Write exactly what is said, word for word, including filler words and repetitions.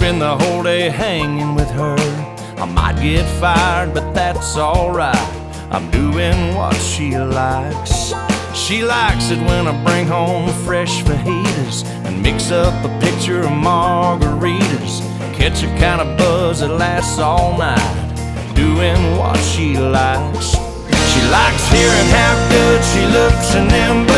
spend the whole day hanging with her. I might get fired, but that's alright. I'm doing what she likes. She likes it when I bring home fresh fajitas and mix up a pitcher of margaritas. Catch a kind of buzz that lasts all night, doing what she likes. She likes hearing how good she looks in them